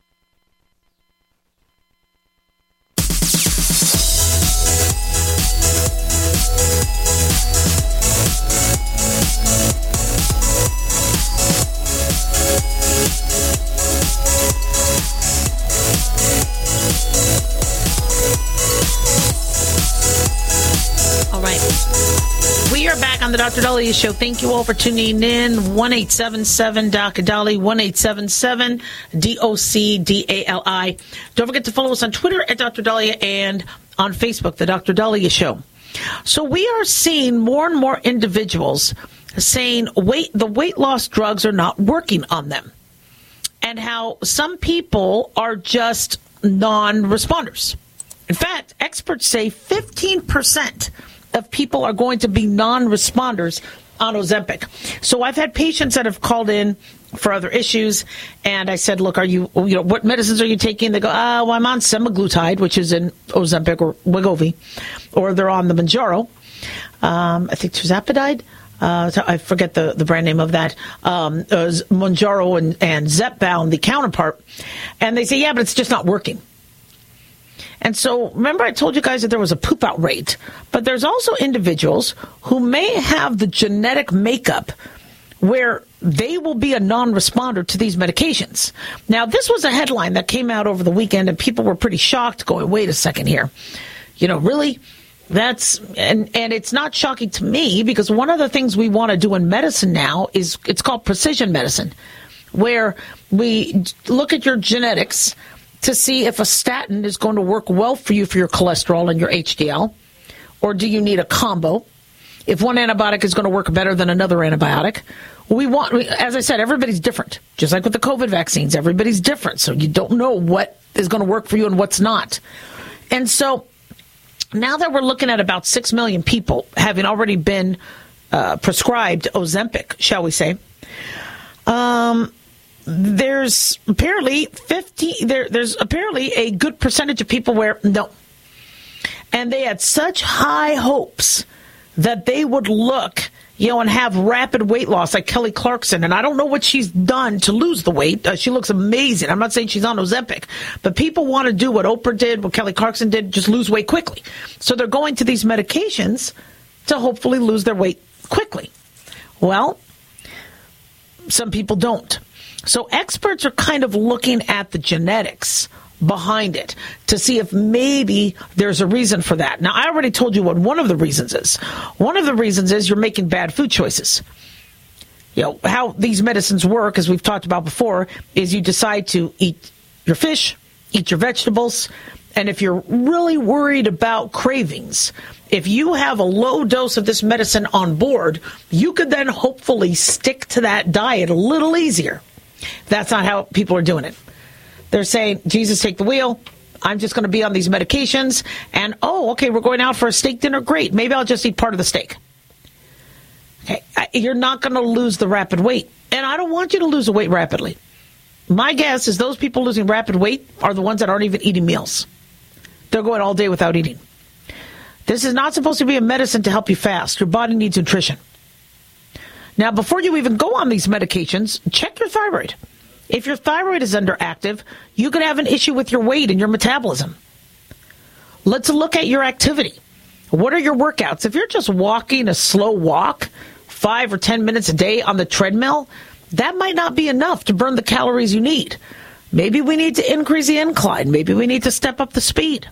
On the Doctor Dahlia Show. Thank you all for tuning in. one eight seven seven D O C Dali, one eight seven seven D O C D A L I. Don't forget to follow us on Twitter at Doctor Dahlia and on Facebook, the Doctor Dahlia Show. So we are seeing more and more individuals saying weight the weight loss drugs are not working on them, and how some people are just non-responders. In fact, experts say fifteen percent of people are going to be non-responders on Ozempic. So I've had patients that have called in for other issues, and I said, look, are you, you know, what medicines are you taking? They go, oh, well, I'm on semaglutide, which is in Ozempic or Wegovy, or they're on the Mounjaro. Um, I think tirzepatide. Uh, I forget the, the brand name of that, um, uh, Mounjaro and, and Zepbound, the counterpart. And they say, yeah, but it's just not working. And so, remember I told you guys that there was a poop out rate, but there's also individuals who may have the genetic makeup where they will be a non-responder to these medications. Now, this was a headline that came out over the weekend, and people were pretty shocked, going, wait a second here. You know, really? That's and and it's not shocking to me, because one of the things we want to do in medicine now is it's called precision medicine, where we look at your genetics to see if a statin is going to work well for you for your cholesterol and your H D L, or do you need a combo? If one antibiotic is going to work better than another antibiotic, we want, as I said, everybody's different. Just like with the COVID vaccines, everybody's different, so you don't know what is going to work for you and what's not. And so now that we're looking at about six million people having already been uh, prescribed Ozempic, shall we say, um, there's apparently fifty. There, there's apparently a good percentage of people where no, and they had such high hopes that they would look, you know, and have rapid weight loss like Kelly Clarkson. And I don't know what she's done to lose the weight. Uh, she looks amazing. I'm not saying she's on Ozempic, but people want to do what Oprah did, what Kelly Clarkson did, just lose weight quickly. So they're going to these medications to hopefully lose their weight quickly. Well, some people don't. So experts are kind of looking at the genetics behind it to see if maybe there's a reason for that. Now, I already told you what one of the reasons is. One of the reasons is you're making bad food choices. You know, how these medicines work, as we've talked about before, is you decide to eat your fish, eat your vegetables, and if you're really worried about cravings, if you have a low dose of this medicine on board, you could then hopefully stick to that diet a little easier. That's not how people are doing it. They're saying, Jesus, take the wheel. I'm just going to be on these medications. And, oh, okay, we're going out for a steak dinner. Great. Maybe I'll just eat part of the steak. Okay, you're not going to lose the rapid weight. And I don't want you to lose the weight rapidly. My guess is those people losing rapid weight are the ones that aren't even eating meals. They're going all day without eating. This is not supposed to be a medicine to help you fast. Your body needs nutrition. Now, before you even go on these medications, check your thyroid. If your thyroid is underactive, you could have an issue with your weight and your metabolism. Let's look at your activity. What are your workouts? If you're just walking a slow walk, five or ten minutes a day on the treadmill, that might not be enough to burn the calories you need. Maybe we need to increase the incline. Maybe we need to step up the speed.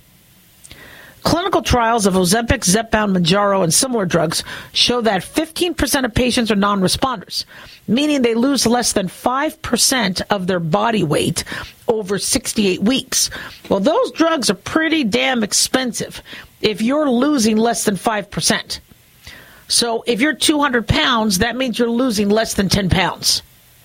Clinical trials of Ozempic, Zepbound, Mounjaro, and similar drugs show that fifteen percent of patients are non-responders, meaning they lose less than five percent of their body weight over sixty-eight weeks. Well, those drugs are pretty damn expensive if you're losing less than five percent. So if you're two hundred pounds, that means you're losing less than ten pounds.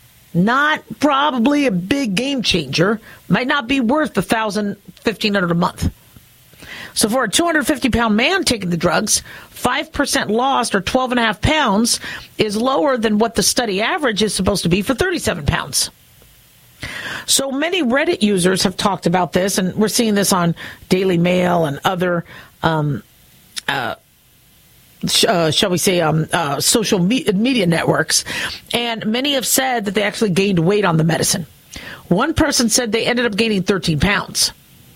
Not probably a big game changer. Might not be worth one thousand dollars, fifteen hundred dollars a month. So for a two hundred fifty pound man taking the drugs, five percent lost, or twelve and a half pounds, is lower than what the study average is supposed to be for thirty-seven pounds. So many Reddit users have talked about this, and we're seeing this on Daily Mail and other, um, uh, sh- uh, shall we say, um, uh, social me- media networks. And many have said that they actually gained weight on the medicine. One person said they ended up gaining thirteen pounds.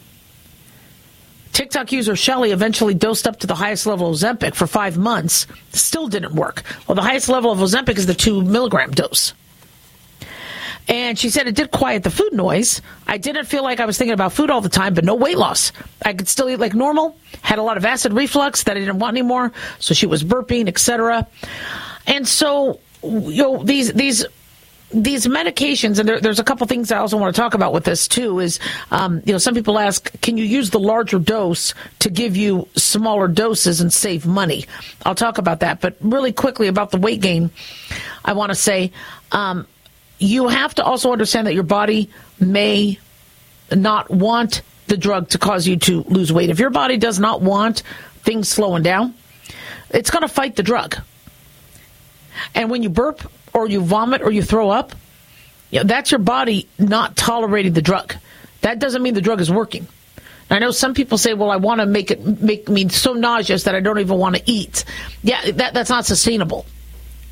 TikTok user Shelly eventually dosed up to the highest level of Ozempic for five months. Still didn't work. Well, the highest level of Ozempic is the two milligram dose. And she said it did quiet the food noise. I didn't feel like I was thinking about food all the time, but no weight loss. I could still eat like normal, had a lot of acid reflux that I didn't want anymore, so she was burping, et cetera. And so, you know, these these These medications, and there, there's a couple things I also want to talk about with this too, is, um, you know, some people ask, can you use the larger dose to give you smaller doses and save money? I'll talk about that. But really quickly about the weight gain, I want to say, um, you have to also understand that your body may not want the drug to cause you to lose weight. If your body does not want things slowing down, it's going to fight the drug. And when you burp, or you vomit, or you throw up, you know, that's your body not tolerating the drug. That doesn't mean the drug is working. I know some people say, well, I want to make it make me so nauseous that I don't even want to eat. Yeah, that, that's not sustainable.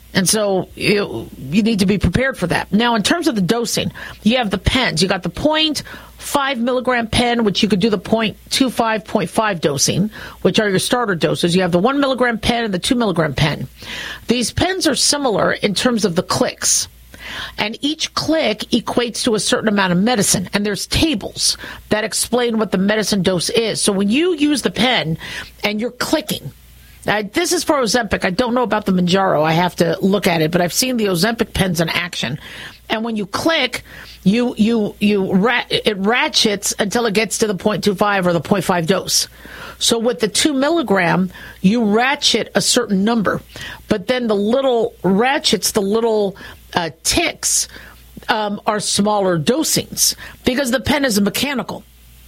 And so you, you need to be prepared for that. Now, in terms of the dosing, you have the pens. You got the zero point five milligram pen, which you could do the zero point two five, zero point five dosing, which are your starter doses. You have the one milligram pen and the two milligram pen. These pens are similar in terms of the clicks. And each click equates to a certain amount of medicine. And there's tables that explain what the medicine dose is. So when you use the pen and you're clicking, Uh, this is for Ozempic. I don't know about the Mounjaro. I have to look at it, but I've seen the Ozempic pens in action. And when you click, you you you rat, it ratchets until it gets to the zero point two five or the zero point five dose. So with the two milligram, you ratchet a certain number, but then the little ratchets, the little uh, ticks, um, are smaller dosings because the pen is mechanical.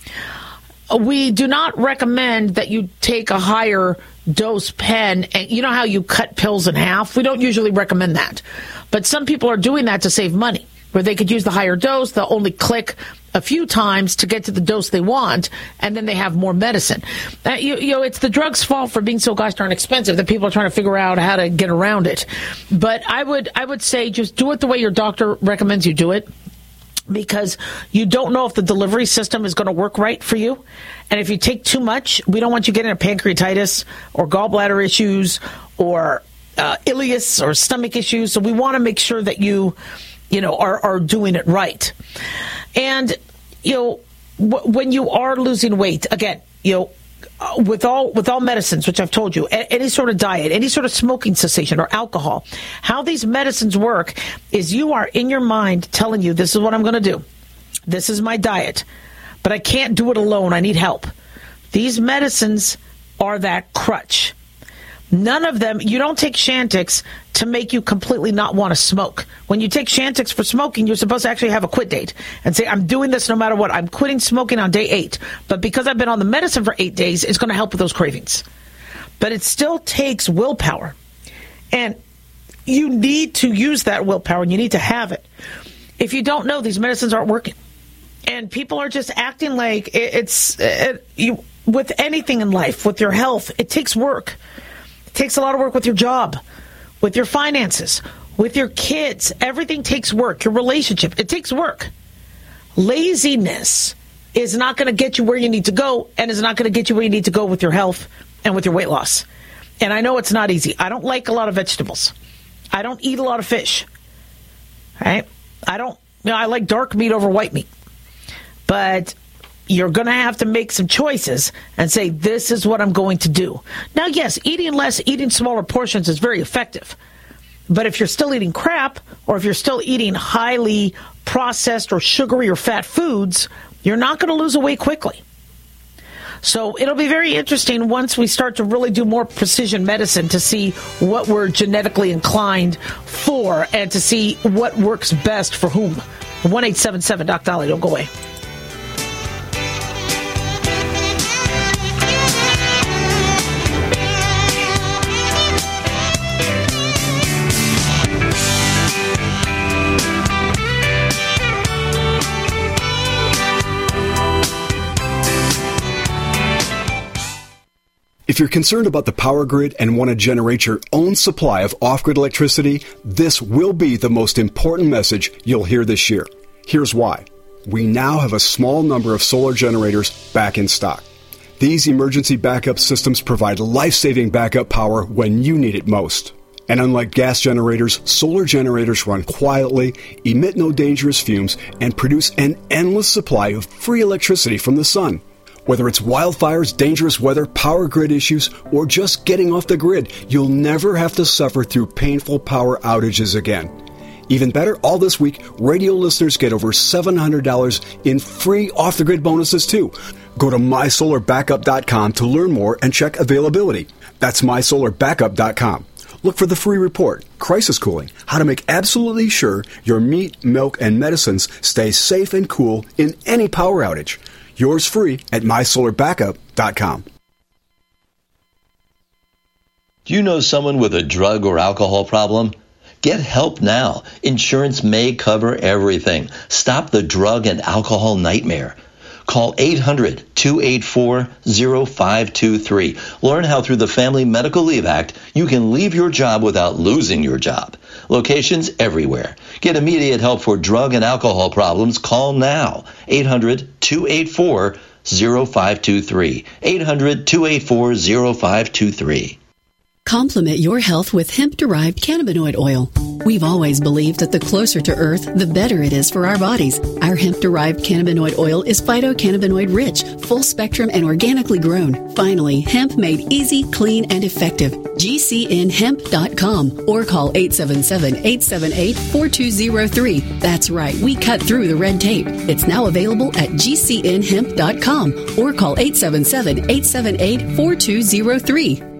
We do not recommend that you take a higher dose pen. And you know how you cut pills in half? We don't usually recommend that. But some people are doing that to save money, where they could use the higher dose. They'll only click a few times to get to the dose they want, and then they have more medicine. Uh, you, you know, it's the drug's fault for being so gosh darn expensive that people are trying to figure out how to get around it. But I would, I would say just do it the way your doctor recommends you do it, because you don't know if the delivery system is going to work right for you. And if you take too much, we don't want you getting a pancreatitis or gallbladder issues or uh, ileus or stomach issues. So we want to make sure that you, you know, are, are doing it right. And, you know, w- when you are losing weight, again, you know, with all with all medicines, which I've told you, any sort of diet, any sort of smoking cessation or alcohol, how these medicines work is you are in your mind telling you, this is what I'm going to do. This is my diet, but I can't do it alone. I need help. These medicines are that crutch. None of them, you don't take Chantix to make you completely not want to smoke. When you take Chantix for smoking, you're supposed to actually have a quit date and say, I'm doing this no matter what. I'm quitting smoking on day eight. But because I've been on the medicine for eight days, it's going to help with those cravings. But it still takes willpower. And you need to use that willpower, and you need to have it. If you don't know, these medicines aren't working. And people are just acting like it's, it, you, with anything in life, with your health, it takes work. It takes a lot of work with your job, with your finances, with your kids. Everything takes work. Your relationship, it takes work. Laziness is not going to get you where you need to go, and is not going to get you where you need to go with your health and with your weight loss. And I know it's not easy. I don't like a lot of vegetables. I don't eat a lot of fish. Right? I don't, you know, I like dark meat over white meat. But you're going to have to make some choices and say, this is what I'm going to do. Now, yes, eating less, eating smaller portions is very effective. But if you're still eating crap, or if you're still eating highly processed or sugary or fat foods, you're not going to lose weight quickly. So it'll be very interesting once we start to really do more precision medicine to see what we're genetically inclined for and to see what works best for whom. one eight seven seven Doc Dolly, don't go away. If you're concerned about the power grid and want to generate your own supply of off-grid electricity, this will be the most important message you'll hear this year. Here's why. We now have a small number of solar generators back in stock. These emergency backup systems provide life-saving backup power when you need it most. And unlike gas generators, solar generators run quietly, emit no dangerous fumes, and produce an endless supply of free electricity from the sun. Whether it's wildfires, dangerous weather, power grid issues, or just getting off the grid, you'll never have to suffer through painful power outages again. Even better, all this week, radio listeners get over seven hundred dollars in free off-the-grid bonuses, too. Go to my solar backup dot com to learn more and check availability. That's my solar backup dot com. Look for the free report, Crisis Cooling, how to make absolutely sure your meat, milk, and medicines stay safe and cool in any power outage. Yours free at my solar backup dot com. Do you know someone with a drug or alcohol problem? Get help now. Insurance may cover everything. Stop the drug and alcohol nightmare. Call eight hundred, two eight four, zero five two three. Learn how through the Family Medical Leave Act, you can leave your job without losing your job. Locations everywhere. Get immediate help for drug and alcohol problems. Call now. eight hundred, two eight four, zero five two three. eight hundred, two eight four, zero five two three. Complement your health with hemp-derived cannabinoid oil. We've always believed that the closer to Earth, the better it is for our bodies. Our hemp-derived cannabinoid oil is phytocannabinoid-rich, full-spectrum, and organically grown. Finally, hemp made easy, clean, and effective. G C N hemp dot com or call eight seven seven, eight seven eight, four two zero three. That's right, we cut through the red tape. It's now available at G C N hemp dot com or call eight seven seven, eight seven eight, four two zero three.